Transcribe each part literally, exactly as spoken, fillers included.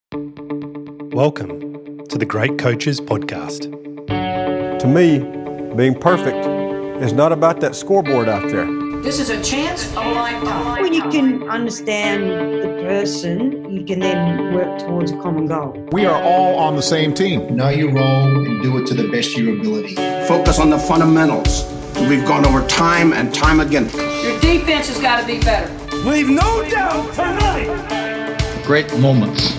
Welcome to the Great Coaches Podcast. To me, being perfect is not about that scoreboard out there. This is a chance of a lifetime. When you can understand the person, you can then work towards a common goal. We are all on the same team. Know your role and do it to the best of your ability. Focus on the fundamentals. We've gone over time and time again. Your defense has got to be better. Leave no doubt tonight. Great moments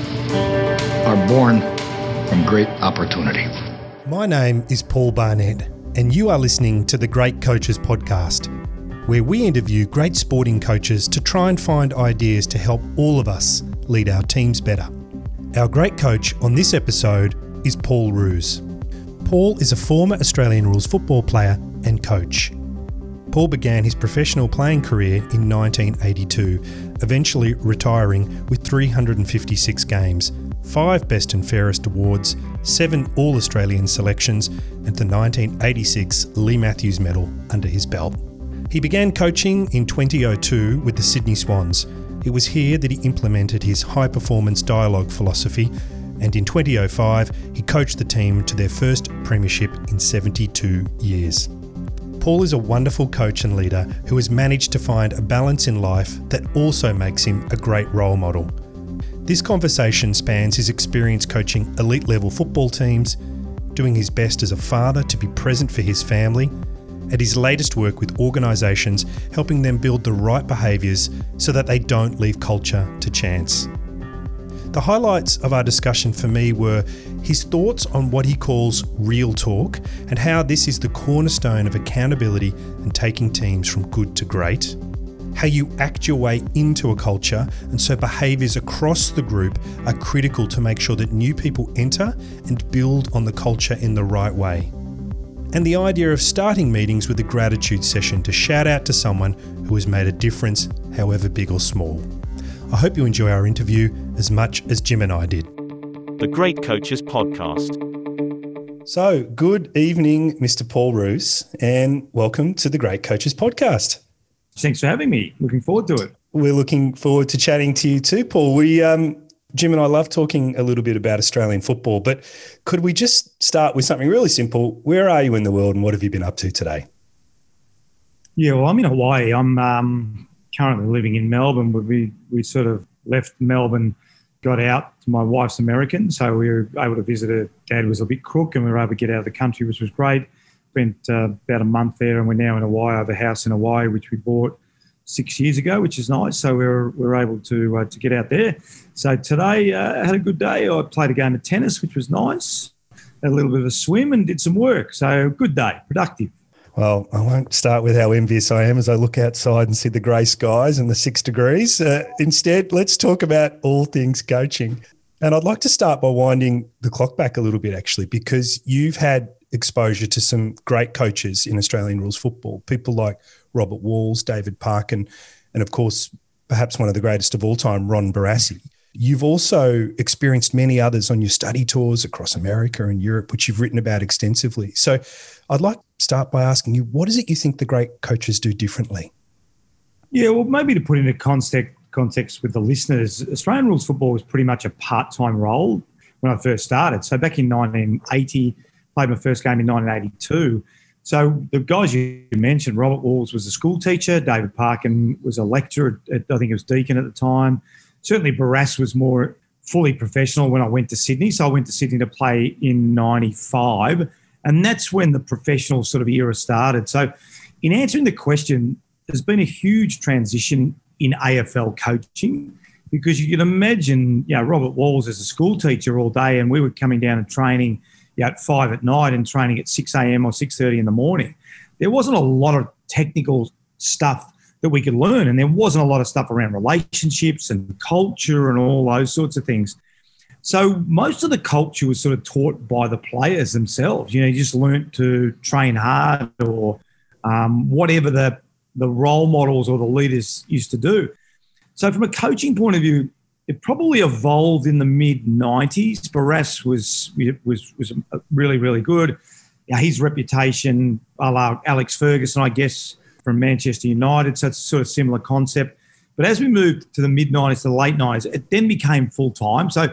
are born from great opportunity. My name is Paul Barnett, and you are listening to the Great Coaches Podcast, where we interview great sporting coaches to try and find ideas to help all of us lead our teams better. Our great coach on this episode is Paul Roos. Paul is a former Australian rules football player and coach. Paul began his professional playing career in nineteen eighty-two, eventually retiring with three hundred fifty-six games, five Best and Fairest awards, seven All-Australian selections, and the nineteen eighty-six Leigh Matthews Medal under his belt. He began coaching in twenty oh two with the Sydney Swans. It was here that he implemented his high-performance dialogue philosophy, and in twenty oh five he coached the team to their first premiership in seventy-two years. Paul is a wonderful coach and leader who has managed to find a balance in life that also makes him a great role model. This conversation spans his experience coaching elite-level football teams, doing his best as a father to be present for his family, and his latest work with organisations helping them build the right behaviours so that they don't leave culture to chance. The highlights of our discussion for me were his thoughts on what he calls real talk and how this is the cornerstone of accountability and taking teams from good to great, how you act your way into a culture and so behaviours across the group are critical to make sure that new people enter and build on the culture in the right way, and the idea of starting meetings with a gratitude session to shout out to someone who has made a difference, however big or small. I hope you enjoy our interview as much as Jim and I did. The Great Coaches Podcast. So, good evening, Mister Paul Roos, and welcome to the Great Coaches Podcast. Thanks for having me. Looking forward to it. We're looking forward to chatting to you too, Paul. We, um, Jim and I love talking a little bit about Australian football, but could we just start with something really simple? Where are you in the world and what have you been up to today? Yeah, well, I'm in Hawaii. I'm um, currently living in Melbourne. We we sort of left Melbourne, got out. My wife's American, so we were able to visit her. Dad was a bit crook and we were able to get out of the country, which was great. Spent uh, about a month there and we're now in Hawaii. I have a house in Hawaii, which we bought six years ago, which is nice. So we were, we were able to uh, to get out there. So today uh, I had a good day. I played a game of tennis, which was nice. Had a little bit of a swim and did some work. So good day, productive. Well, I won't start with how envious I am as I look outside and see the grey skies and the six degrees. Uh, instead, let's talk about all things coaching. And I'd like to start by winding the clock back a little bit, actually, because you've had exposure to some great coaches in Australian rules football, people like Robert Walls, David Parkin, and of course, perhaps one of the greatest of all time, Ron Barassi. You've also experienced many others on your study tours across America and Europe, which you've written about extensively. So I'd like to start by asking you, what is it you think the great coaches do differently? Yeah, well, maybe to put into context, context with the listeners, Australian rules football was pretty much a part-time role when I first started. So back in nineteen eighty, played my first game in nineteen eighty-two. So the guys you mentioned, Robert Walls was a school teacher, David Parkin was a lecturer, at, I think it was Deakin at the time. Certainly Barras was more fully professional when I went to Sydney. So I went to Sydney to play in ninety-five, and that's when the professional sort of era started. So in answering the question, there's been a huge transition in A F L coaching because you can imagine, you know, Robert Walls as a school teacher all day and we were coming down and training you know, at five at night and training at six a.m. or six thirty in the morning. There wasn't a lot of technical stuff that we could learn, and there wasn't a lot of stuff around relationships and culture and all those sorts of things. So most of the culture was sort of taught by the players themselves. You know, you just learnt to train hard or um, whatever the, the role models or the leaders used to do. So from a coaching point of view, it probably evolved in the mid nineties. Barras was, was, was really, really good. Yeah, his reputation, a la Alex Ferguson, I guess, from Manchester United, so it's a sort of similar concept. But as we moved to the mid-nineties to the late nineties, it then became full-time. So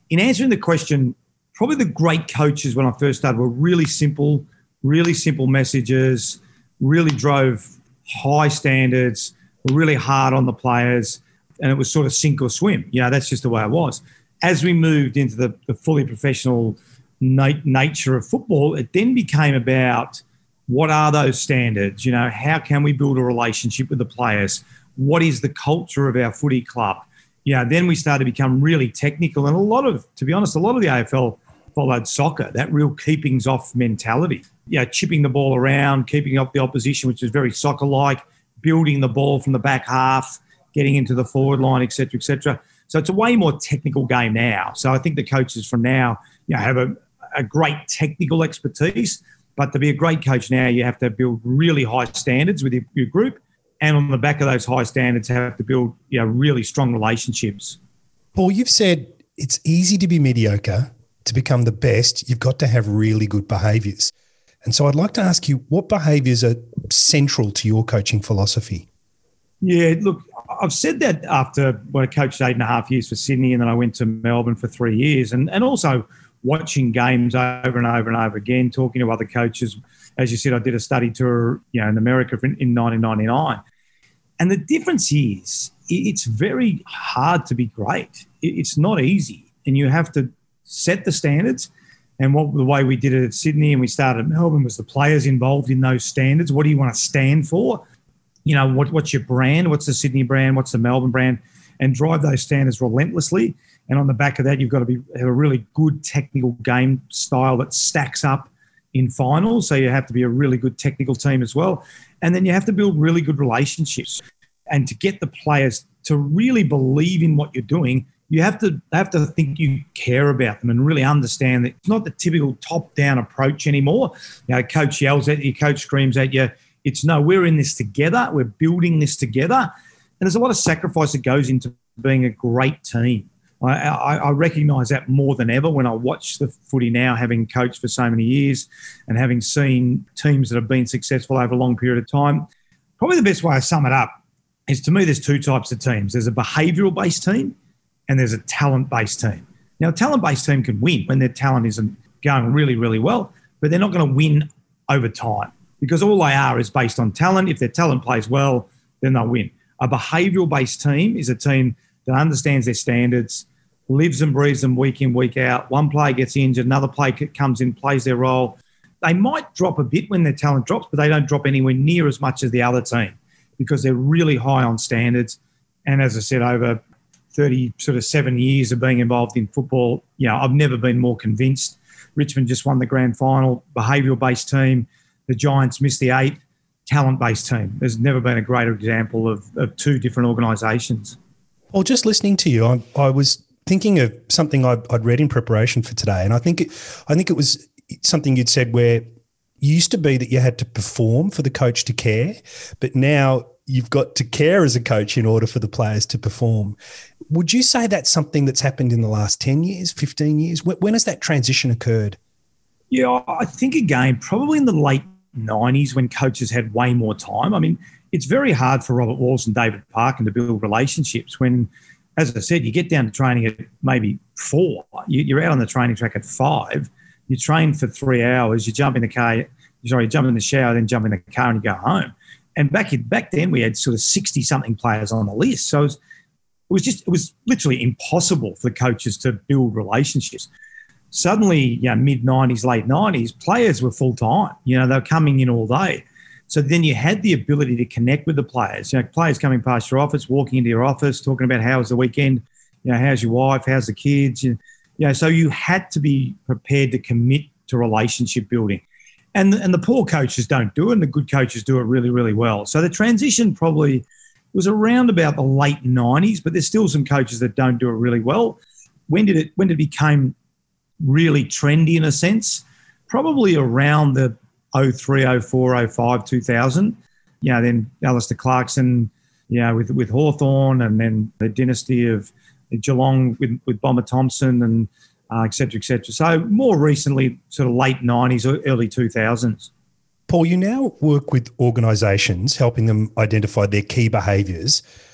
in answering the question, probably the great coaches when I first started were really simple, really simple messages, really drove high standards, were really hard on the players, and it was sort of sink or swim. You know, that's just the way it was. As we moved into the, the fully professional na- nature of football, it then became about what are those standards? You know, how can we build a relationship with the players? What is the culture of our footy club? Yeah, then we started to become really technical. And a lot of, to be honest, a lot of the A F L followed soccer, that real keepings off mentality. Yeah, chipping the ball around, keeping up the opposition, which is very soccer-like, building the ball from the back half, getting into the forward line, et cetera, et cetera. So it's a way more technical game now. So I think the coaches from now, you know, have a, a great technical expertise, but to be a great coach now, you have to build really high standards with your, your group. And on the back of those high standards, have to build, you know, really strong relationships. Paul, you've said it's easy to be mediocre. To become the best, you've got to have really good behaviours. And so I'd like to ask you, what behaviours are central to your coaching philosophy? Yeah, look, I've said that after when I coached eight and a half years for Sydney, and then I went to Melbourne for three years, and, and also watching games over and over and over again, talking to other coaches. As you said, I did a study tour, you know, in America in nineteen ninety-nine. And the difference is it's very hard to be great. It's not easy. And you have to set the standards. And what the way we did it at Sydney and we started at Melbourne was the players involved in those standards. What do you want to stand for? You know, what, what's your brand? What's the Sydney brand? What's the Melbourne brand? And drive those standards relentlessly. And on the back of that, you've got to be have a really good technical game style that stacks up in finals. So you have to be a really good technical team as well. And then you have to build really good relationships. And to get the players to really believe in what you're doing, you have to have to think you care about them and really understand that it's not the typical top-down approach anymore. You know, coach yells at you, coach screams at you. It's no, we're in this together. We're building this together. And there's a lot of sacrifice that goes into being a great team. I, I, I recognise that more than ever when I watch the footy now, having coached for so many years and having seen teams that have been successful over a long period of time. Probably the best way I sum it up is, to me, there's two types of teams. There's a behavioural-based team and there's a talent-based team. Now, a talent-based team can win when their talent isn't going really, really well, but they're not going to win over time because all they are is based on talent. If their talent plays well, then they'll win. A behavioural-based team is a team that understands their standards, lives and breathes them week in, week out. One player gets injured, another player comes in, plays their role. They might drop a bit when their talent drops, but they don't drop anywhere near as much as the other team because they're really high on standards. And as I said, over thirty sort of seven years of being involved in football, you know, I've never been more convinced. Richmond just won the grand final, behavioural-based team. The Giants missed the eight, talent-based team. There's never been a greater example of, of two different organisations. Well, just listening to you, I, I was thinking of something I'd, I'd read in preparation for today, and I think it, I think it was something you'd said where you used to be that you had to perform for the coach to care, but now you've got to care as a coach in order for the players to perform. Would you say that's something that's happened in the last ten years, fifteen years? When, when has that transition occurred? Yeah, I think, again, probably in the late nineties when coaches had way more time. I mean, it's very hard for Robert Walls and David Parkin to build relationships when, as I said, you get down to training at maybe four. You're out on the training track at five. You train for three hours. You jump in the car. Sorry, you jump in the shower, then jump in the car and you go home. And back in, back then, we had sort of sixty-something players on the list. So it was, it was just it was literally impossible for the coaches to build relationships. Suddenly, you know, mid nineties, late nineties, players were full time. You know, they were coming in all day. So then you had the ability to connect with the players. You know, players coming past your office, walking into your office, talking about how was the weekend, you know, how's your wife, how's the kids, you know, so you had to be prepared to commit to relationship building. And, and the poor coaches don't do it, and the good coaches do it really, really well. So the transition probably was around about the late nineties, but there's still some coaches that don't do it really well. When did it, when did it become really trendy in a sense? Probably around the oh three, oh four, oh five, two thousand. You know, then Alistair Clarkson, you know, with, with Hawthorn, and then the dynasty of Geelong with, with Bomber Thompson and uh, et cetera, et cetera. So more recently, sort of late nineties or early two thousands. Paul, you now work with organisations, helping them identify their key behaviours.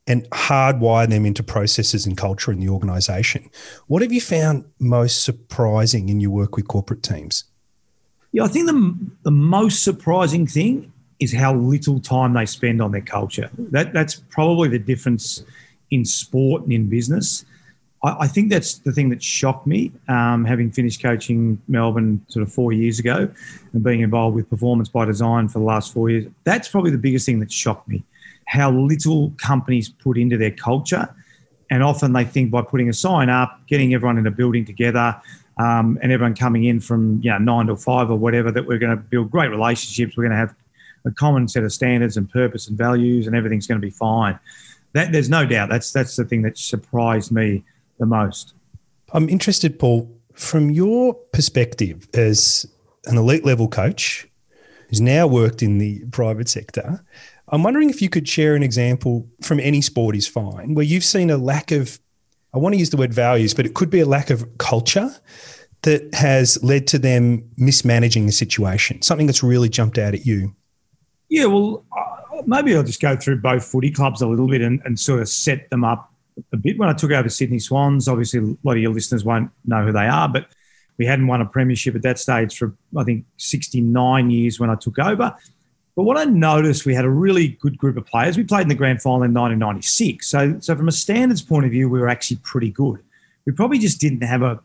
and hardwire them into processes and culture in the organisation. What have you found most surprising in your work with corporate teams? Yeah, I think the, the most surprising thing is how little time they spend on their culture. That That's probably the difference in sport and in business. I, I think that's the thing that shocked me, um, having finished coaching Melbourne sort of four years ago and being involved with Performance by Design for the last four years. That's probably the biggest thing that shocked me, how little companies put into their culture. And often they think by putting a sign up, getting everyone in a building together, um, and everyone coming in from you know nine to five or whatever, that we're going to build great relationships, we're going to have a common set of standards and purpose and values, and everything's going to be fine. That there's no doubt. That's that's the thing that surprised me the most. I'm interested, Paul, from your perspective as an elite level coach who's now worked in the private sector, I'm wondering if you could share an example from any sport is fine, where you've seen a lack of, I want to use the word values, but it could be a lack of culture that has led to them mismanaging a situation, something that's really jumped out at you. Yeah, well, uh, maybe I'll just go through both footy clubs a little bit and, and sort of set them up a bit. When I took over Sydney Swans, obviously a lot of your listeners won't know who they are, but we hadn't won a premiership at that stage for, I think, sixty-nine years when I took over. But what I noticed, we had a really good group of players. We played in the grand final in nineteen ninety-six. So, so from a standards point of view, we were actually pretty good. We probably just didn't have a,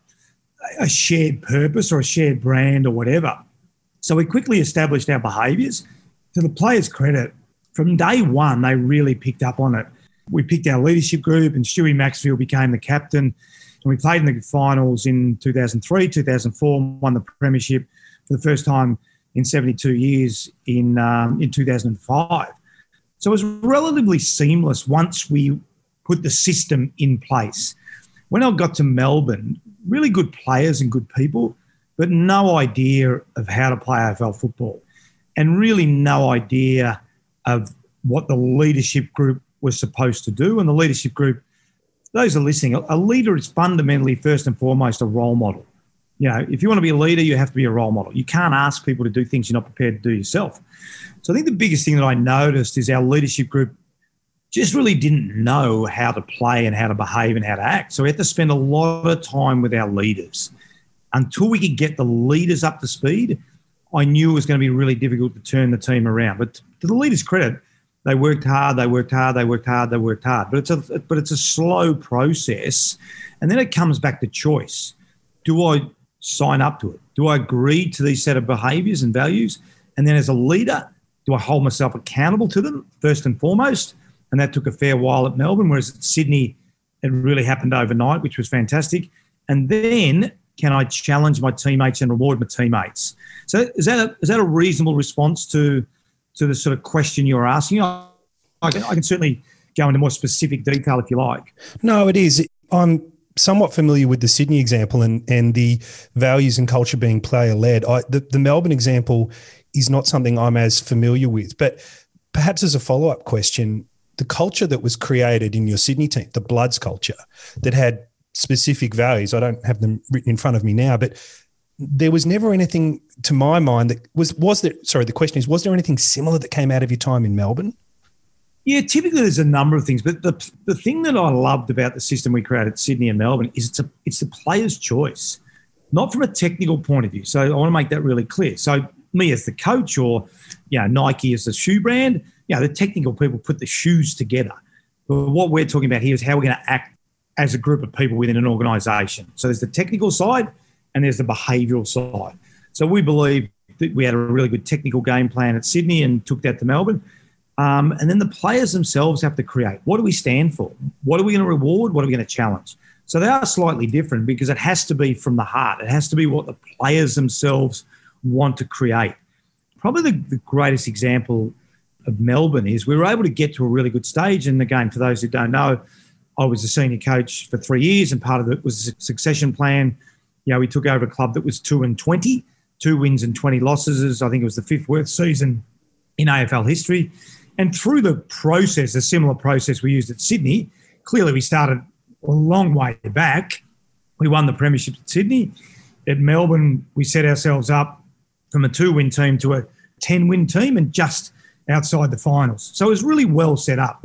a shared purpose or a shared brand or whatever. So we quickly established our behaviours. To the players' credit, from day one, they really picked up on it. We picked our leadership group and Stewie Maxfield became the captain. And we played in the finals in two thousand three, two thousand four, won the premiership for the first time in seventy-two years in um, in two thousand five. So it was relatively seamless once we put the system in place. When I got to Melbourne, really good players and good people, but no idea of how to play A F L football. And really no idea of what the leadership group was supposed to do. And the leadership group, those are listening, a leader is fundamentally, first and foremost, a role model. You know, if you want to be a leader, you have to be a role model. You can't ask people to do things you're not prepared to do yourself. So I think the biggest thing that I noticed is our leadership group just really didn't know how to play and how to behave and how to act. So we had to spend a lot of time with our leaders. Until we could get the leaders up to speed, I knew it was going to be really difficult to turn the team around. But to the leaders' credit, they worked hard, they worked hard, they worked hard, they worked hard. But it's a but it's a slow process. And then it comes back to choice. Do I sign up to it? Do I agree to these set of behaviours and values? And then as a leader, do I hold myself accountable to them first and foremost? And that took a fair while at Melbourne, whereas at Sydney, it really happened overnight, which was fantastic. And then can I challenge my teammates and reward my teammates? So is that a, is that a reasonable response to to the sort of question you're asking? I, I, can, I can certainly go into more specific detail if you like. No, it is. I'm somewhat familiar with the Sydney example and, and the values and culture being player-led. I, the, the Melbourne example is not something I'm as familiar with. But perhaps as a follow-up question, the culture that was created in your Sydney team, the Bloods culture, that had specific values, I don't have them written in front of me now, but there was never anything to my mind that was, was there, sorry, the question is, was there anything similar that came out of your time in Melbourne? Yeah, typically there's a number of things, but the the thing that I loved about the system we created at Sydney and Melbourne is it's a it's the player's choice, not from a technical point of view. So I want to make that really clear. So me as the coach or, you know, Nike as the shoe brand, you know, the technical people put the shoes together. But what we're talking about here is how we're going to act as a group of people within an organisation. So there's the technical side and there's the behavioural side. So we believe that we had a really good technical game plan at Sydney and took that to Melbourne. Um, and then the players themselves have to create. What do we stand for? What are we going to reward? What are we going to challenge? So they are slightly different because it has to be from the heart. It has to be what the players themselves want to create. Probably the, the greatest example of Melbourne is we were able to get to a really good stage. And again, for those who don't know, I was a senior coach for three years and part of it was a succession plan. You know, we took over a club that was two and twenty, two wins and twenty losses. I think it was the fifth worst season in A F L history. And through the process, a similar process we used at Sydney, clearly we started a long way back. We won the premiership at Sydney. At Melbourne, we set ourselves up from a two-win team to a ten-win team and just outside the finals. So it was really well set up.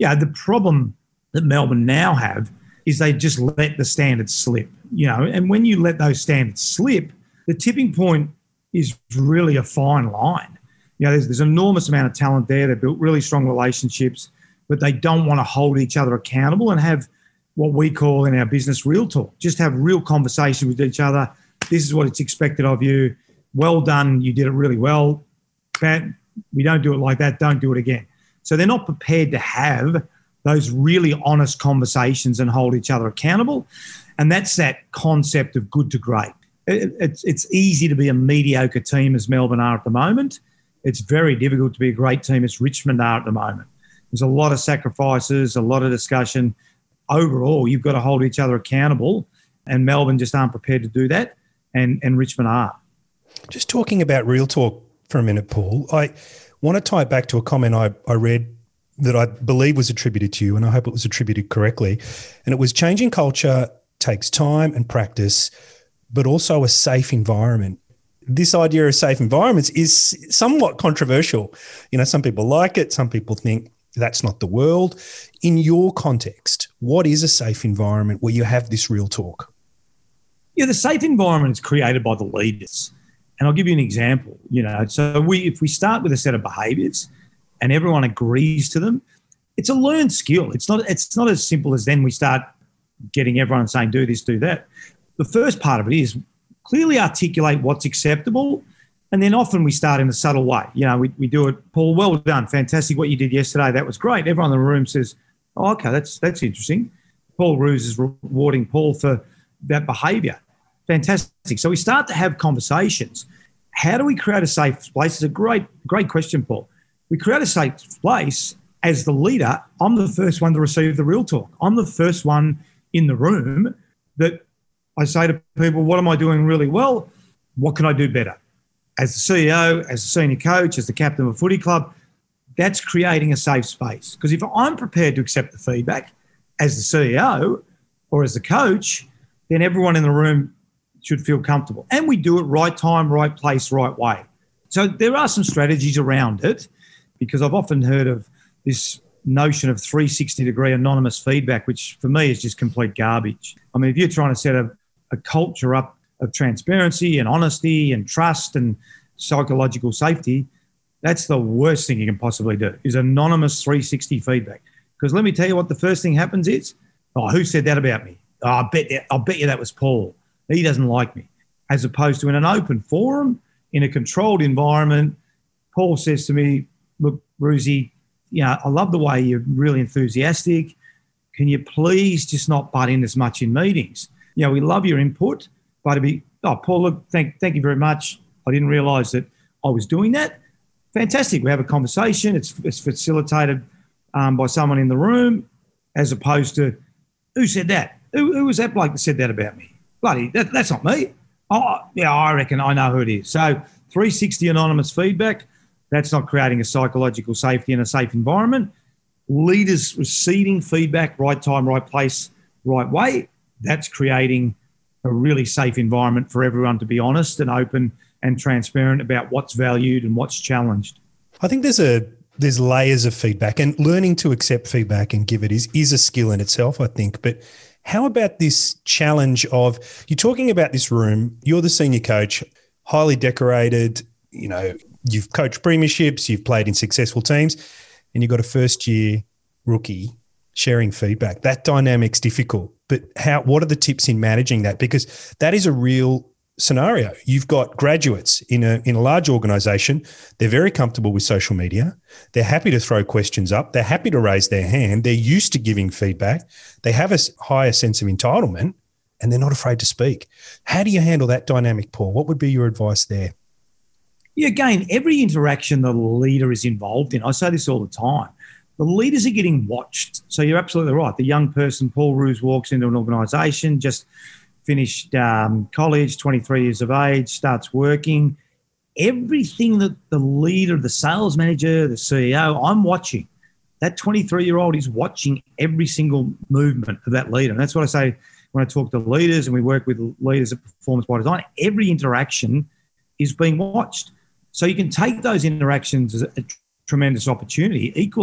Yeah, the problem that Melbourne now have is they just let the standards slip, you know, and when you let those standards slip, the tipping point is really a fine line. You know, there's, there's an enormous amount of talent there. They've built really strong relationships, but they don't want to hold each other accountable and have what we call in our business real talk. Just have real conversation with each other. This is what it's expected of you. Well done. You did it really well. Bad. We don't do it like that. Don't do it again. So they're not prepared to have those really honest conversations and hold each other accountable. And that's that concept of good to great. It, it's, it's easy to be a mediocre team as Melbourne are at the moment. It's very difficult to be a great team as Richmond are at the moment. There's a lot of sacrifices, a lot of discussion. Overall, you've got to hold each other accountable, and Melbourne just aren't prepared to do that, and, and Richmond are. Just talking about real talk for a minute, Paul, I want to tie it back to a comment I, I read that I believe was attributed to you, and I hope it was attributed correctly. And it was changing culture takes time and practice, but also a safe environment. This idea of safe environments is somewhat controversial. You know, some people like it, some people think that's not the world. In your context, what is a safe environment where you have this real talk? Yeah, the safe environment is created by the leaders. And I'll give you an example. You know, so we if we start with a set of behaviours and everyone agrees to them, it's a learned skill. It's not it's not as simple as then we start getting everyone saying, do this, do that. The first part of it is clearly articulate what's acceptable, and then often we start in a subtle way. You know, we, we do it, Paul, well done, fantastic what you did yesterday, that was great. Everyone in the room says, oh, okay, that's that's interesting. Paul Roos is rewarding Paul for that behaviour. Fantastic. So we start to have conversations. How do we create a safe place? It's a great, great question, Paul. We create a safe place. As the leader, I'm the first one to receive the real talk. I'm the first one in the room that I say to people, what am I doing really well? What can I do better? As the C E O, as a senior coach, as the captain of a footy club, that's creating a safe space. Because if I'm prepared to accept the feedback as the C E O or as the coach, then everyone in the room should feel comfortable. And we do it right time, right place, right way. So there are some strategies around it, because I've often heard of this notion of three sixty degree anonymous feedback, which for me is just complete garbage. I mean, if you're trying to set a, a culture up of transparency and honesty and trust and psychological safety, that's the worst thing you can possibly do, is anonymous three sixty feedback. Because let me tell you what the first thing happens is, oh, who said that about me? Oh, I bet, I'll bet you that was Paul. He doesn't like me. As opposed to in an open forum, in a controlled environment, Paul says to me, look, Roosie, you know, I love the way you're really enthusiastic. Can you please just not butt in as much in meetings? You know, we love your input, but to be, oh, Paul, look, thank, thank you very much. I didn't realise that I was doing that. Fantastic. We have a conversation. It's, it's facilitated um, by someone in the room, as opposed to, who said that? Who, who was that bloke that said that about me? Bloody, that, that's not me. Oh, yeah, I reckon I know who it is. So three sixty anonymous feedback, that's not creating a psychological safety and a safe environment. Leaders receiving feedback, right time, right place, right way, that's creating a really safe environment for everyone to be honest and open and transparent about what's valued and what's challenged. I think there's a there's layers of feedback, and learning to accept feedback and give it is, is a skill in itself, I think. But how about this challenge of, you're talking about this room, you're the senior coach, highly decorated, you know, you've coached premierships, you've played in successful teams, and you've got a first-year rookie sharing feedback. That dynamic's difficult. But how? What are the tips in managing that? Because that is a real scenario. You've got graduates in a in a large organisation. They're very comfortable with social media. They're happy to throw questions up. They're happy to raise their hand. They're used to giving feedback. They have a higher sense of entitlement, and they're not afraid to speak. How do you handle that dynamic, Paul? What would be your advice there? Yeah, again, every interaction the leader is involved in, I say this all the time, the leaders are getting watched. So you're absolutely right. The young person, Paul Roos, walks into an organisation, just finished um, college, twenty-three years of age, starts working. Everything that the leader, the sales manager, the C E O, I'm watching. That twenty-three-year-old is watching every single movement of that leader. And that's what I say when I talk to leaders and we work with leaders at Performance by Design. Every interaction is being watched. So you can take those interactions as a tremendous opportunity. Equally,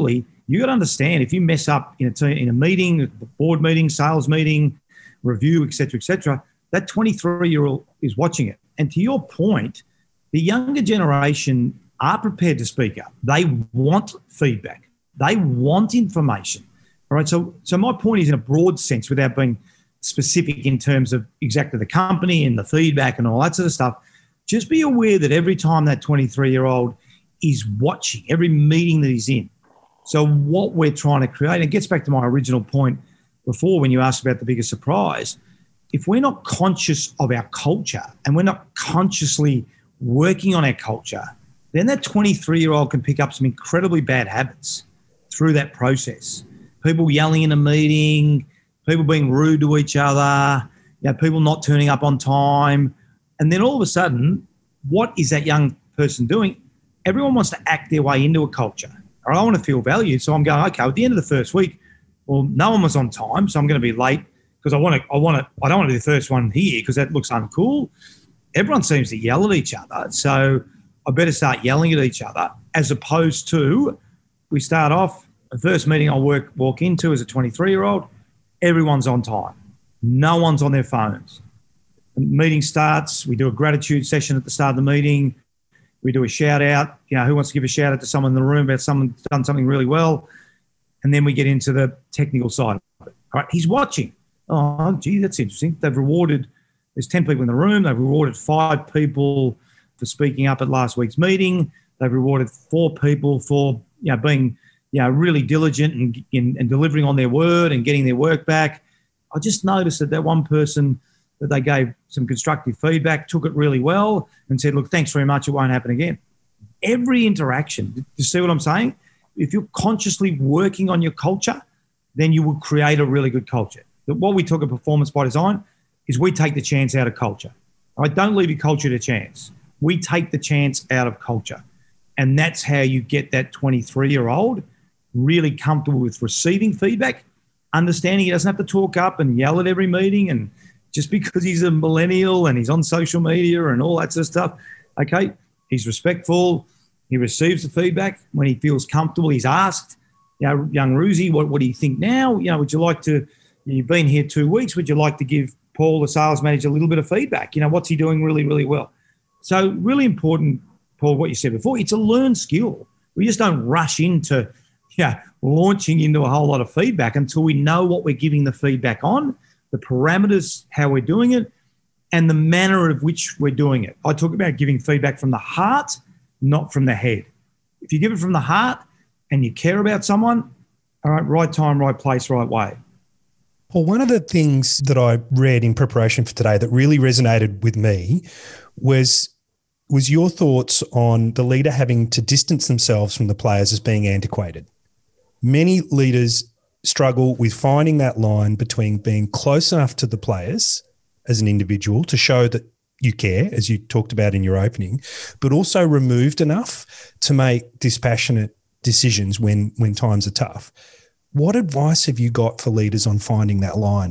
You got to understand, if you mess up in a team, in a meeting, a board meeting, sales meeting, review, et cetera, et cetera, that twenty-three-year-old is watching it. And to your point, the younger generation are prepared to speak up. They want feedback. They want information. All right. So, so my point is, in a broad sense, without being specific in terms of exactly the company and the feedback and all that sort of stuff, just be aware that every time that twenty-three-year-old is watching, every meeting that he's in. So what we're trying to create, and it gets back to my original point before when you asked about the biggest surprise, if we're not conscious of our culture and we're not consciously working on our culture, then that twenty-three-year-old can pick up some incredibly bad habits through that process. People yelling in a meeting, people being rude to each other, you know, people not turning up on time. And then all of a sudden, what is that young person doing? Everyone wants to act their way into a culture. Or I want to feel valued. So I'm going, okay, at the end of the first week, well, no one was on time, so I'm going to be late because I want to, I want to, I don't want to be the first one here because that looks uncool. Everyone seems to yell at each other. So I better start yelling at each other, as opposed to we start off, the first meeting I work walk into as a twenty-three-year-old, everyone's on time. No one's on their phones. The meeting starts. We do a gratitude session at the start of the meeting. We do a shout out. You know, who wants to give a shout out to someone in the room about someone who's done something really well? And then we get into the technical side of it. All right, he's watching. Oh, gee, that's interesting. They've rewarded, there's ten people in the room. They've rewarded five people for speaking up at last week's meeting. They've rewarded four people for, you know, being, you know, really diligent and, in, and delivering on their word and getting their work back. I just noticed that that one person that they gave some constructive feedback, took it really well and said, look, thanks very much. It won't happen again. Every interaction, do you see what I'm saying? If you're consciously working on your culture, then you will create a really good culture. What we talk about performance by design is we take the chance out of culture. All right, don't leave your culture to chance. We take the chance out of culture. And that's how you get that twenty-three-year-old really comfortable with receiving feedback, understanding he doesn't have to talk up and yell at every meeting, and just because he's a millennial and he's on social media and all that sort of stuff, okay, he's respectful, he receives the feedback. When he feels comfortable, he's asked, you know, young Ruzi, what, what do you think now? You know, would you like to, you've been here two weeks, would you like to give Paul, the sales manager, a little bit of feedback? You know, what's he doing really, really well? So really important, Paul, what you said before, it's a learned skill. We just don't rush into, yeah, launching into a whole lot of feedback until we know what we're giving the feedback on, the parameters, how we're doing it, and the manner of which we're doing it. I talk about giving feedback from the heart, not from the head. If you give it from the heart and you care about someone, all right, right time, right place, right way. Well, one of the things that I read in preparation for today that really resonated with me was, was your thoughts on the leader having to distance themselves from the players as being antiquated. Many leaders struggle with finding that line between being close enough to the players as an individual to show that you care, as you talked about in your opening, but also removed enough to make dispassionate decisions when, when times are tough. What advice have you got for leaders on finding that line?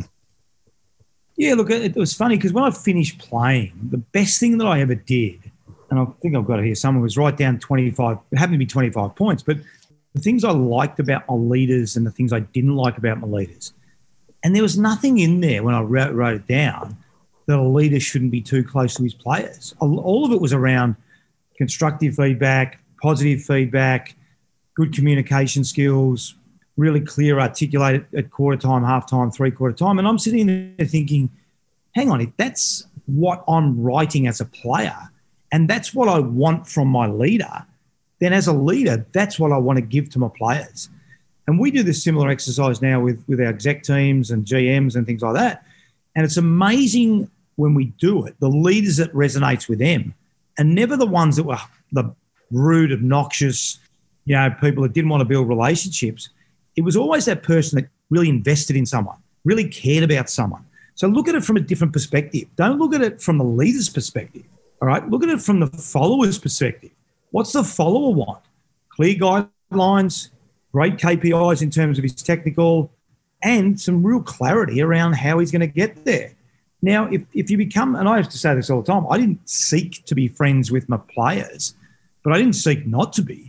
Yeah, look, it was funny because when I finished playing, the best thing that I ever did, and I think I've got it here somewhere, was write down twenty-five, it happened to be twenty-five points, but the things I liked about my leaders and the things I didn't like about my leaders. And there was nothing in there when I wrote, wrote it down that a leader shouldn't be too close to his players. All of it was around constructive feedback, positive feedback, good communication skills, really clear, articulate at quarter time, half time, three quarter time. And I'm sitting there thinking, hang on, if that's what I'm writing as a player and that's what I want from my leader, then as a leader, that's what I want to give to my players. And we do this similar exercise now with, with our exec teams and G Ms and things like that. And it's amazing when we do it, the leaders that resonates with them and never the ones that were the rude, obnoxious, you know, people that didn't want to build relationships. It was always that person that really invested in someone, really cared about someone. So look at it from a different perspective. Don't look at it from the leader's perspective, all right? Look at it from the follower's perspective. What's the follower want? Clear guidelines, great K P Is in terms of his technical, and some real clarity around how he's going to get there. Now, if, if you become, and I have to say this all the time, I didn't seek to be friends with my players, but I didn't seek not to be.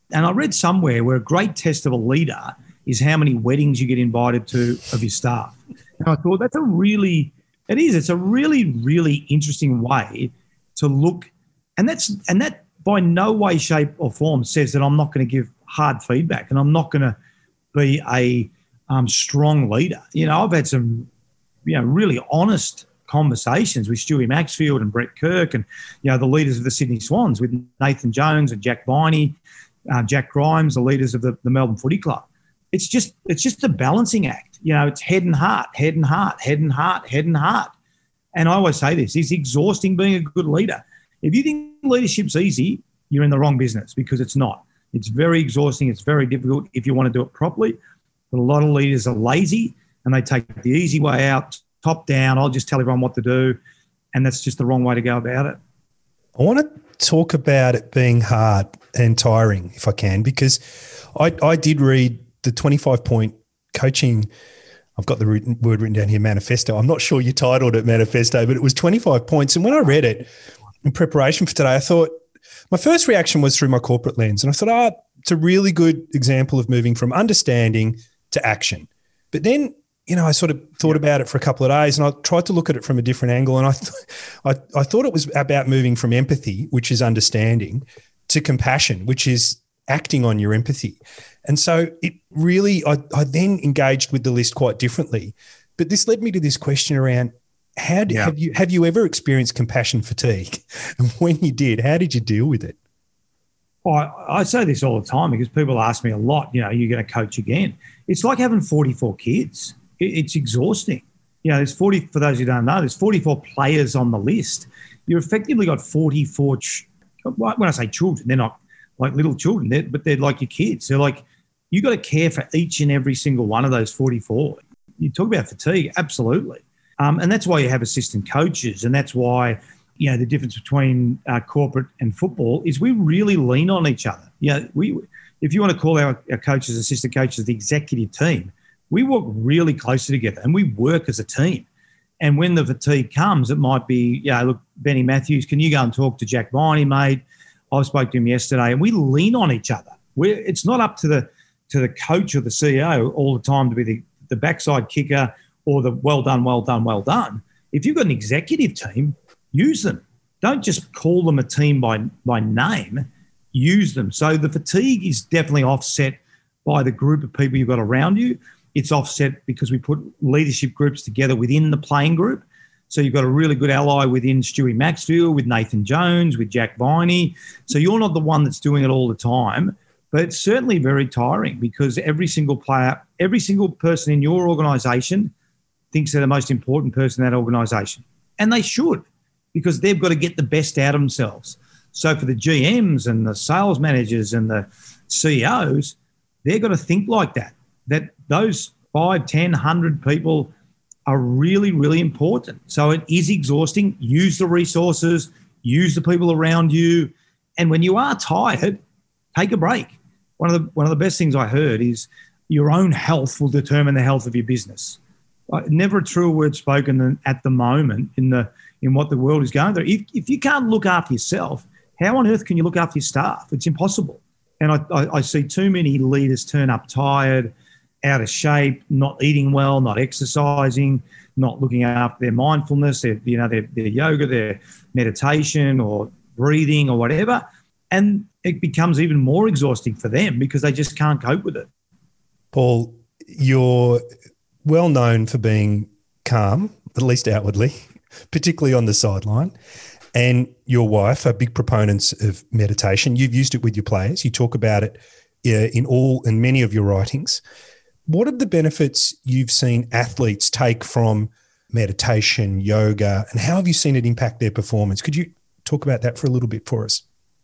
And I read somewhere where a great test of a leader is how many weddings you get invited to of your staff. And I thought that's a really, it is, it's a really, really interesting way to look. And that's, and that by no way, shape or form says that I'm not going to give hard feedback and I'm not going to be a um, strong leader. You know, I've had some, you know, really honest conversations with Stewie Maxfield and Brett Kirk and, you know, the leaders of the Sydney Swans with Nathan Jones and Jack Viney, uh, Jack Grimes, the leaders of the, the Melbourne Footy Club. It's just it's just a balancing act. You know, it's head and heart, head and heart, head and heart, head and heart. And I always say this, it's exhausting being a good leader. If you think leadership's easy, you're in the wrong business because it's not. It's very exhausting. It's very difficult if you want to do it properly. But a lot of leaders are lazy and they take the easy way out, top down. I'll just tell everyone what to do. And that's just the wrong way to go about it. I want to talk about it being hard and tiring, if I can, because I, I did read the twenty-five point coaching. I've got the word written down here, manifesto. I'm not sure you titled it manifesto, but it was twenty-five points. And when I read it in preparation for today, I thought, my first reaction was through my corporate lens. And I thought, ah, oh, it's a really good example of moving from understanding to action. But then, you know, I sort of thought about it for a couple of days and I tried to look at it from a different angle. And I, th- I, I thought it was about moving from empathy, which is understanding, to compassion, which is acting on your empathy. And so it really, I, I then engaged with the list quite differently. But this led me to this question around, how do, yeah. have you have you ever experienced compassion fatigue? And when you did, how did you deal with it? Well, I, I say this all the time because people ask me a lot, you know, you're going to coach again. It's like having forty-four kids. It, it's exhausting. You know, there's forty, for those who don't know, there's forty-four players on the list. You've effectively got forty-four, ch- when I say children, they're not like little children, they're, but they're like your kids. They're like, you got to care for each and every single one of those forty-four. You talk about fatigue, absolutely. Um, and that's why you have assistant coaches. And that's why, you know, the difference between uh, corporate and football is we really lean on each other. You know, we, if you want to call our, our coaches, assistant coaches, the executive team, we work really closely together and we work as a team. And when the fatigue comes, it might be, yeah, look, Benny Matthews, can you go and talk to Jack Viney, mate? I spoke to him yesterday, and we lean on each other. We're, it's not up to the to the coach or the C E O all the time to be the, the backside kicker or the well done, well done, well done. If you've got an executive team, use them. Don't just call them a team by, by name. Use them. So the fatigue is definitely offset by the group of people you've got around you. It's offset because we put leadership groups together within the playing group. So you've got a really good ally within Stewie Maxfield, with Nathan Jones, with Jack Viney. So you're not the one that's doing it all the time, but it's certainly very tiring because every single player, every single person in your organisation thinks they're the most important person in that organisation. And they should, because they've got to get the best out of themselves. So for the G Ms and the sales managers and the C E Os, they've got to think like that, that those five, ten, one hundred people are really, really important. So it is exhausting. Use the resources, use the people around you. And when you are tired, take a break. One of the one of the best things I heard is your own health will determine the health of your business. Never a truer word spoken than at the moment in the in what the world is going through. If, if you can't look after yourself, how on earth can you look after your staff? It's impossible. And I, I, I see too many leaders turn up tired, out of shape, not eating well, not exercising, not looking after their mindfulness, their, you know, their, their yoga, their meditation or breathing or whatever. And it becomes even more exhausting for them because they just can't cope with it. Paul, you're well known for being calm, at least outwardly, particularly on the sideline. And your wife are big proponents of meditation. You've used it with your players. You talk about it uh, in all in many of your writings. What are the benefits you've seen athletes take from meditation, yoga, and how have you seen it impact their performance? Could you talk about that for a little bit for us?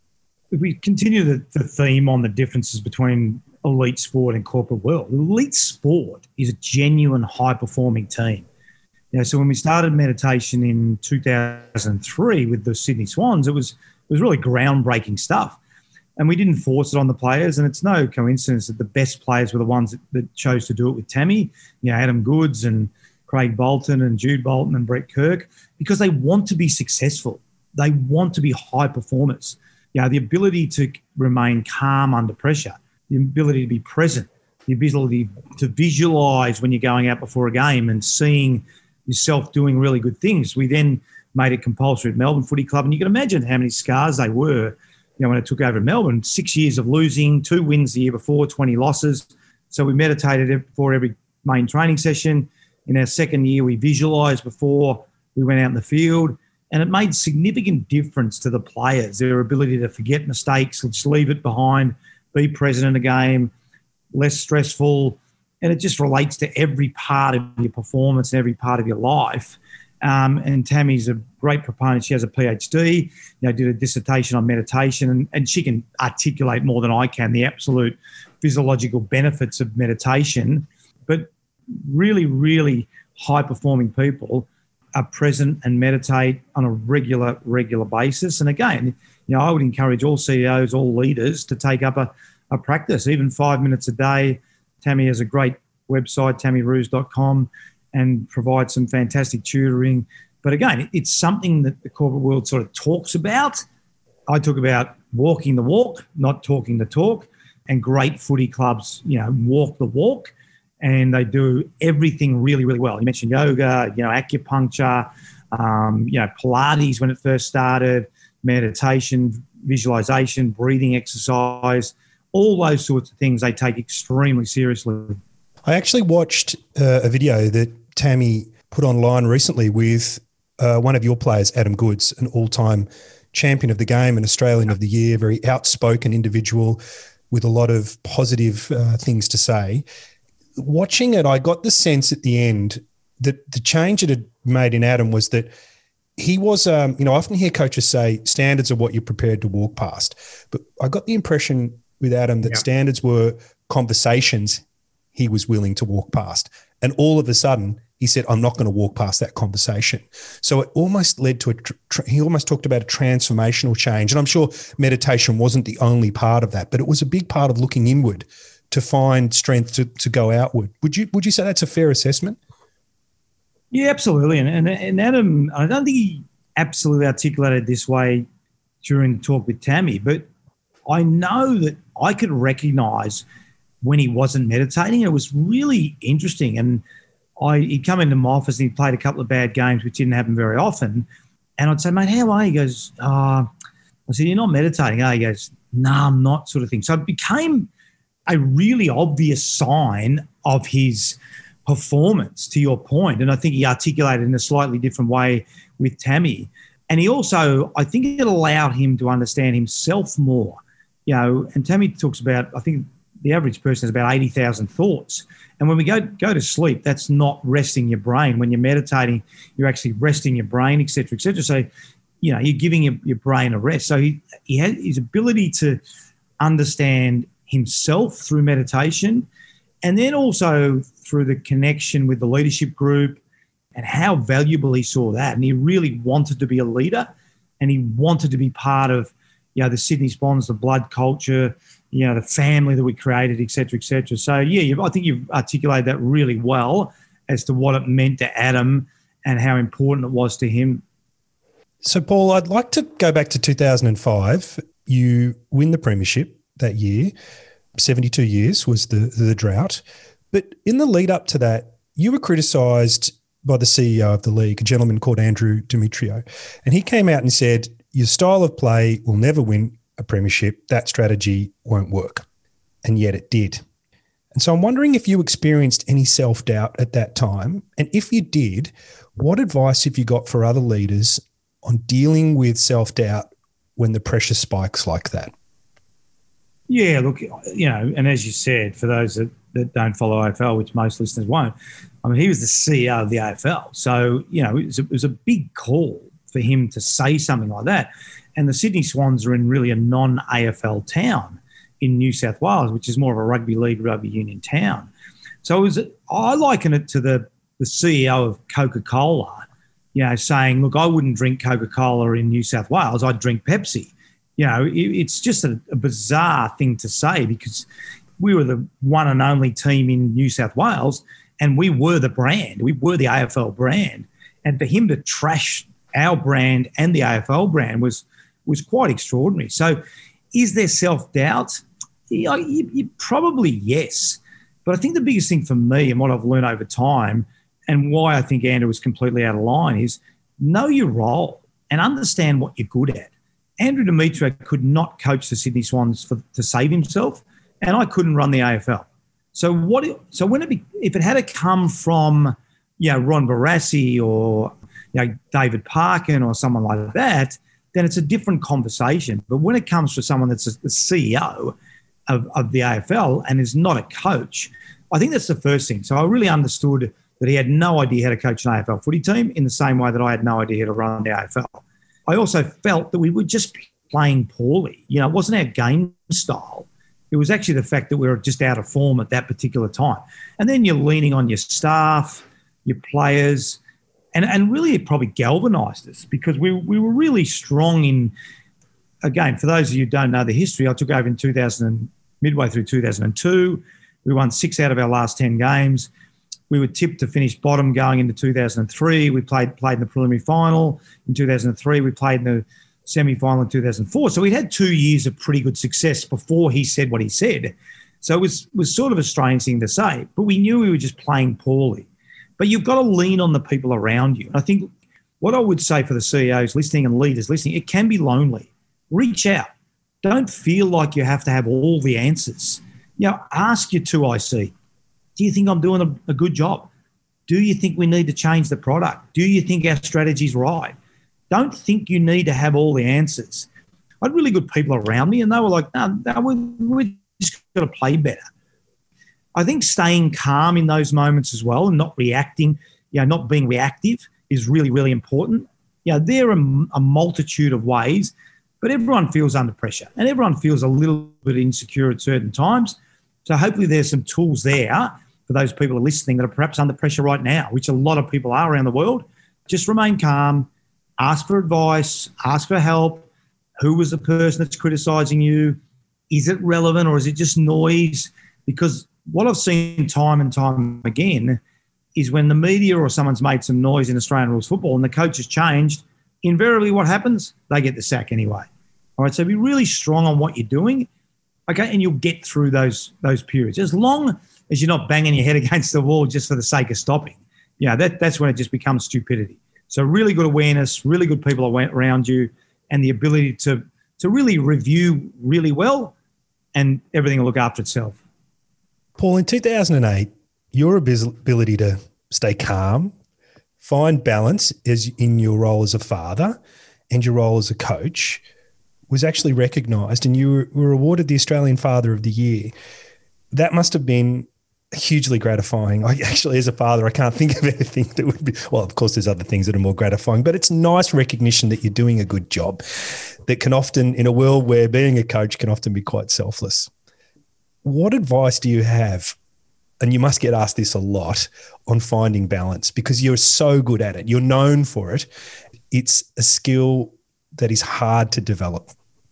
If we continue the, the theme on the differences between elite sport and corporate world, elite sport is a genuine high-performing team. You know, so when we started meditation in two thousand three with the Sydney Swans, it was it was really groundbreaking stuff. And we didn't force it on the players, and it's no coincidence that the best players were the ones that, that chose to do it with Tammy, you know, Adam Goods and Craig Bolton and Jude Bolton and Brett Kirk, because they want to be successful. They want to be high performers. You know, the ability to remain calm under pressure, the ability to be present, the ability to visualise when you're going out before a game and seeing yourself doing really good things. We then made it compulsory at Melbourne Footy Club, and you can imagine how many scars they were, you know, when it took over Melbourne. Six years of losing, two wins the year before, twenty losses. So we meditated before every main training session. In our second year, we visualised before we went out in the field, and it made significant difference to the players, their ability to forget mistakes, just leave it behind, be present in a game, less stressful, and it just relates to every part of your performance and every part of your life. Um, and Tammy's a great proponent. She has a PhD, you know, did a dissertation on meditation, and, and she can articulate more than I can the absolute physiological benefits of meditation. But really, really high-performing people are present and meditate on a regular, regular basis. And again, you know, I would encourage all C E Os, all leaders to take up a, a practice, even five minutes a day. Tammy has a great website, tammy roos dot com, and provides some fantastic tutoring. But again, it's something that the corporate world sort of talks about. I talk about walking the walk, not talking the talk, and great footy clubs, you know, walk the walk, and they do everything really, really well. You mentioned yoga, you know, acupuncture, um, you know, Pilates when it first started, meditation, visualization, breathing exercise, all those sorts of things they take extremely seriously. I actually watched uh, a video that Tammy put online recently with uh, one of your players, Adam Goodes, an all-time champion of the game and Australian of the Year, very outspoken individual with a lot of positive uh, things to say. Watching it, I got the sense at the end that the change it had made in Adam was that he was, um, you know, I often hear coaches say standards are what you're prepared to walk past. But I got the impression with Adam that yep. standards were conversations he was willing to walk past. And all of a sudden, he said, I'm not going to walk past that conversation. So it almost led to a, tr- he almost talked about a transformational change. And I'm sure meditation wasn't the only part of that, but it was a big part of looking inward to find strength to, to go outward. Would you would you say that's a fair assessment? Yeah, absolutely. And, and, and Adam, I don't think he absolutely articulated this way during the talk with Tammy, but I know that I could recognise when he wasn't meditating. It was really interesting. And I, he'd come into my office and he'd played a couple of bad games, which didn't happen very often. And I'd say, mate, how are you? He goes, oh, I said, you're not meditating, are you? He goes, no, nah, I'm not, sort of thing. So it became a really obvious sign of his performance, to your point. And I think he articulated in a slightly different way with Tammy. And he also, I think it allowed him to understand himself more. You know, and Tammy talks about, I think the average person has about eighty thousand thoughts. And when we go go to sleep, that's not resting your brain. When you're meditating, you're actually resting your brain, et cetera, et cetera. So, you know, you're giving your, your brain a rest. So he, he had his ability to understand himself through meditation, and then also through the connection with the leadership group and how valuable he saw that. And he really wanted to be a leader, and he wanted to be part of, you know, the Sydney Swans, the blood culture, you know, the family that we created, et cetera, et cetera. So, yeah, you've, I think you've articulated that really well as to what it meant to Adam and how important it was to him. So, Paul, I'd like to go back to two thousand five. You win the premiership that year. seventy-two years was the, the drought. But in the lead up to that, you were criticised by the C E O of the league, a gentleman called Andrew Demetrio. And he came out and said, your style of play will never win a premiership. That strategy won't work. And yet it did. And so I'm wondering if you experienced any self-doubt at that time. And if you did, what advice have you got for other leaders on dealing with self-doubt when the pressure spikes like that? Yeah, look, you know, and as you said, for those that, that don't follow A F L, which most listeners won't, I mean, he was the C E O of the A F L. So, you know, it was a, it was a big call for him to say something like that. And the Sydney Swans are in really a non-A F L town in New South Wales, which is more of a rugby league, rugby union town. So it was, I liken it to the, the C E O of Coca-Cola, you know, saying, look, I wouldn't drink Coca-Cola in New South Wales, I'd drink Pepsi. You know, it, it's just a, a bizarre thing to say, because we were the one and only team in New South Wales, and we were the brand. We were the A F L brand. And for him to trash our brand and the A F L brand was was quite extraordinary. So is there self-doubt? Yeah, you, you, probably yes. But I think the biggest thing for me and what I've learned over time and why I think Andrew was completely out of line is know your role and understand what you're good at. Andrew Demetriou could not coach the Sydney Swans for, to save himself, and I couldn't run the A F L. So what? So when it be, if it had to come from, you know, Ron Barassi or, you know, David Parkin or someone like that, then it's a different conversation. But when it comes to someone that's a, the C E O of, of the A F L and is not a coach, I think that's the first thing. So I really understood that he had no idea how to coach an A F L footy team in the same way that I had no idea how to run the A F L. I also felt that we were just playing poorly. You know, it wasn't our game style. It was actually the fact that we were just out of form at that particular time. And then you're leaning on your staff, your players, and, and really it probably galvanised us because we we were really strong in, again, for those of you who don't know the history, I took over in two thousand, midway through two thousand two. We won six out of our last ten games. We were tipped to finish bottom going into two thousand three. We played played in the preliminary final in two thousand three. We played in the semi-final in two thousand four. So we'd had two years of pretty good success before he said what he said. So it was, was sort of a strange thing to say, but we knew we were just playing poorly. But you've got to lean on the people around you. And I think what I would say for the C E Os listening and leaders listening, it can be lonely. Reach out. Don't feel like you have to have all the answers. You know, ask your two I C. Do you think I'm doing a, a good job? Do you think we need to change the product? Do you think our strategy's right? Don't think you need to have all the answers. I had really good people around me and they were like, no, no we're, we're just got to play better. I think staying calm in those moments as well and not reacting, you know, not being reactive is really, really important. You know, there are a multitude of ways, but everyone feels under pressure and everyone feels a little bit insecure at certain times. So hopefully there's some tools there for those people who are listening that are perhaps under pressure right now, which a lot of people are around the world. Just remain calm, ask for advice, ask for help. Who was the person that's criticising you? Is it relevant or is it just noise? Because what I've seen time and time again is when the media or someone's made some noise in Australian rules football and the coach has changed, invariably what happens? They get the sack anyway. All right, so be really strong on what you're doing, okay, and you'll get through those those periods. As long as you're not banging your head against the wall just for the sake of stopping, you know, that, that's when it just becomes stupidity. So really good awareness, really good people around you, and the ability to to really review really well, and everything will look after itself. Paul, in two thousand eight, your ability to stay calm, find balance as in your role as a father and your role as a coach was actually recognised, and you were awarded the Australian Father of the Year. That must have been hugely gratifying. I actually, as a father, I can't think of anything that would be, well, of course there's other things that are more gratifying, but it's nice recognition that you're doing a good job that can often, in a world where being a coach can often be quite selfless. What advice do you have, and you must get asked this a lot, on finding balance because you're so good at it, you're known for it. It's a skill that is hard to develop.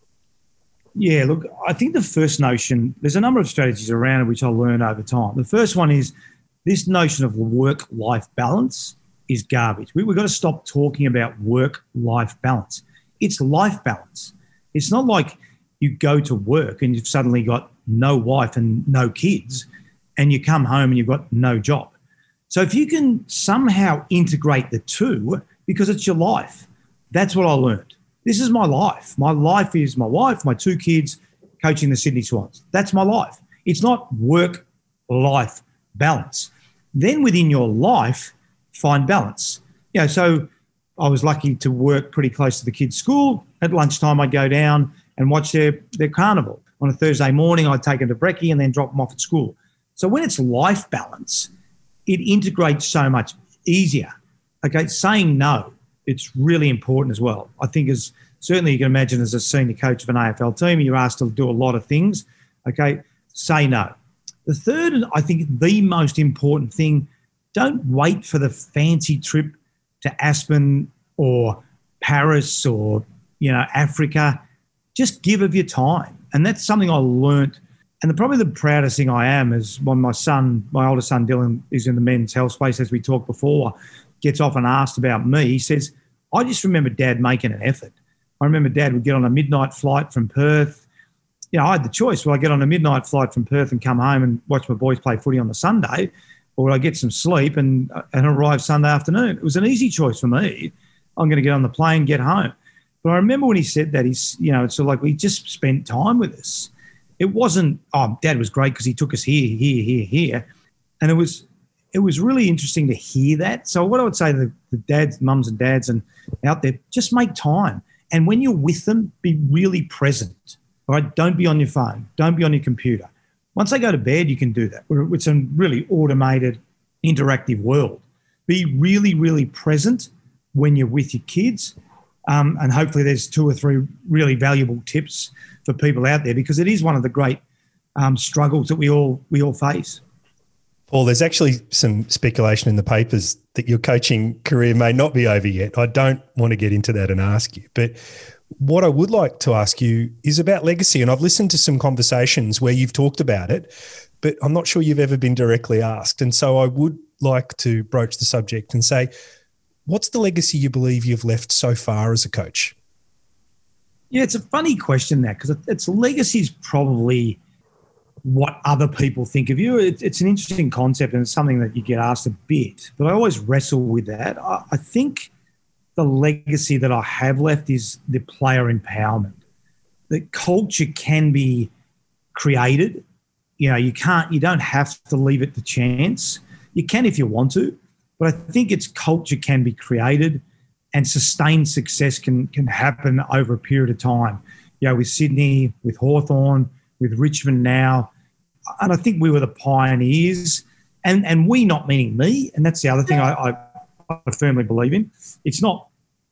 Yeah, look, I think the first notion, there's a number of strategies around it which I learned over time. The first one is this notion of work-life balance is garbage. We, we've got to stop talking about work-life balance. It's life balance. It's not like you go to work and you've suddenly got no wife and no kids and you come home and you've got no job. So if you can somehow integrate the two, because it's your life, that's what I learned. This is my life. My life is my wife, my two kids, coaching the Sydney Swans. That's my life. It's not work-life balance. Then within your life, find balance. You know, so I was lucky to work pretty close to the kids' school. At lunchtime, I'd go down and watch their, their carnival. On a Thursday morning, I'd take them to brekkie and then drop them off at school. So when it's life balance, it integrates so much easier. Okay, saying no. It's really important as well. I think as certainly you can imagine as a senior coach of an A F L team, you're asked to do a lot of things, okay, say no. The third, and I think the most important thing, don't wait for the fancy trip to Aspen or Paris or, you know, Africa. Just give of your time. And that's something I learnt. And the, probably the proudest thing I am is when my son, my oldest son Dylan, is in the men's health space, as we talked before, gets often asked about me. He says, I just remember Dad making an effort. I remember Dad would get on a midnight flight from Perth. You know, I had the choice. Will I get on a midnight flight from Perth and come home and watch my boys play footy on the Sunday, or would I get some sleep and, and arrive Sunday afternoon? It was an easy choice for me. I'm going to get on the plane, get home. But I remember when he said that, he's, you know, it's sort of like we just spent time with us. It wasn't, oh, Dad was great because he took us here, here, here, here. And it was it was really interesting to hear that. So what I would say to the, the dads, mums and dads and out there, just make time. And when you're with them, be really present. All right, don't be on your phone. Don't be on your computer. Once they go to bed, you can do that. It's a really automated, interactive world. Be really, really present when you're with your kids. Um, and hopefully there's two or three really valuable tips for people out there, because it is one of the great um, struggles that we all we all face. Paul, there's actually some speculation in the papers that your coaching career may not be over yet. I don't want to get into that and ask you, but what I would like to ask you is about legacy. And I've listened to some conversations where you've talked about it, but I'm not sure you've ever been directly asked. And so I would like to broach the subject and say, what's the legacy you believe you've left so far as a coach? Yeah, it's a funny question, that, because it's legacy is probably what other people think of you. It, it's an interesting concept, and it's something that you get asked a bit, but I always wrestle with that. I, I think the legacy that I have left is the player empowerment. The culture can be created. You know, you can't, you don't have to leave it to chance. You can if you want to, but I think its culture can be created, and sustained success can can happen over a period of time. You know, with Sydney, with Hawthorn, with Richmond now. And I think we were the pioneers, and, and we not meaning me, and that's the other thing I, I, I firmly believe in. It's not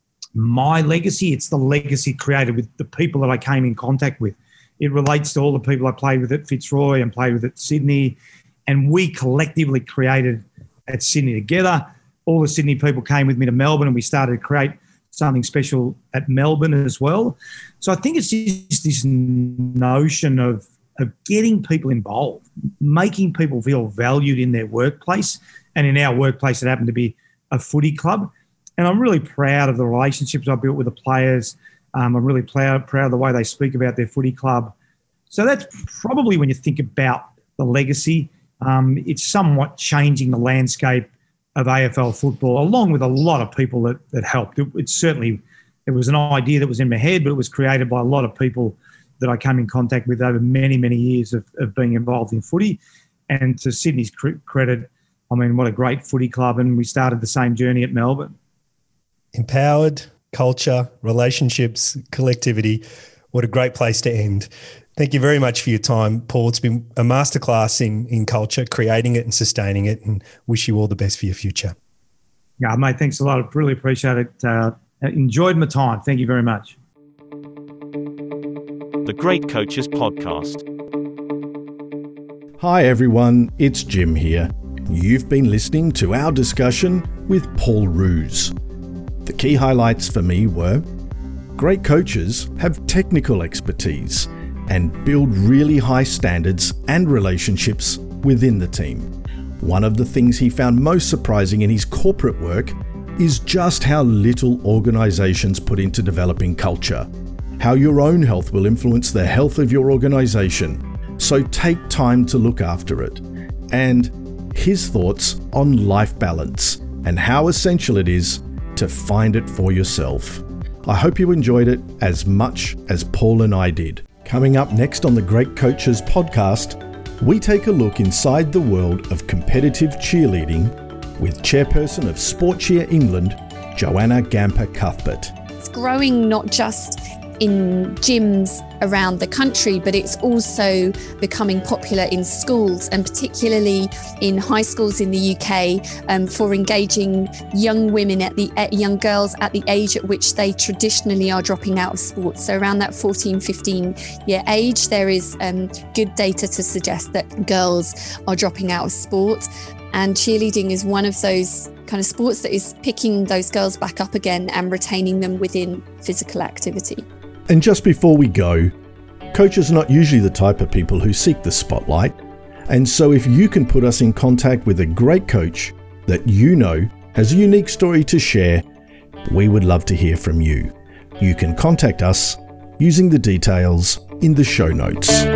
my legacy, it's the legacy created with the people that I came in contact with. It relates to all the people I played with at Fitzroy and played with at Sydney, and we collectively created at Sydney together. All the Sydney people came with me to Melbourne, and we started to create something special at Melbourne as well. So I think it's just this notion of, of getting people involved, making people feel valued in their workplace. And in our workplace, it happened to be a footy club. And I'm really proud of the relationships I built with the players. Um, I'm really proud, proud of the way they speak about their footy club. So that's probably, when you think about the legacy, um, it's somewhat changing the landscape of A F L football, along with a lot of people that, that helped. It, it certainly, it was an idea that was in my head, but it was created by a lot of people that I came in contact with over many, many years of, of being involved in footy. And to Sydney's credit, I mean, what a great footy club. And we started the same journey at Melbourne. Empowered, culture, relationships, collectivity. What a great place to end. Thank you very much for your time, Paul. It's been a masterclass in, in culture, creating it and sustaining it, and wish you all the best for your future. Yeah, mate, thanks a lot. I really appreciate it. Uh, enjoyed my time. Thank you very much. The Great Coaches Podcast. Hi everyone, it's Jim here. You've been listening to our discussion with Paul Roos. The key highlights for me were: great coaches have technical expertise and build really high standards and relationships within the team. One of the things he found most surprising in his corporate work is just how little organizations put into developing culture, how your own health will influence the health of your organization, so take time to look after it, and his thoughts on life balance and how essential it is to find it for yourself. I hope you enjoyed it as much as Paul and I did. Coming up next on the Great Coaches Podcast, we take a look inside the world of competitive cheerleading with chairperson of Sportcheer England, Joanna Gamper-Cuthbert. It's growing not just in gyms around the country, but it's also becoming popular in schools, and particularly in high schools in the U K, um, for engaging young women at the at young girls at the age at which they traditionally are dropping out of sports. So around that fourteen, fifteen year age, there is um, good data to suggest that girls are dropping out of sport. And cheerleading is one of those kind of sports that is picking those girls back up again and retaining them within physical activity. And just before we go, coaches are not usually the type of people who seek the spotlight. And so if you can put us in contact with a great coach that you know has a unique story to share, we would love to hear from you. You can contact us using the details in the show notes.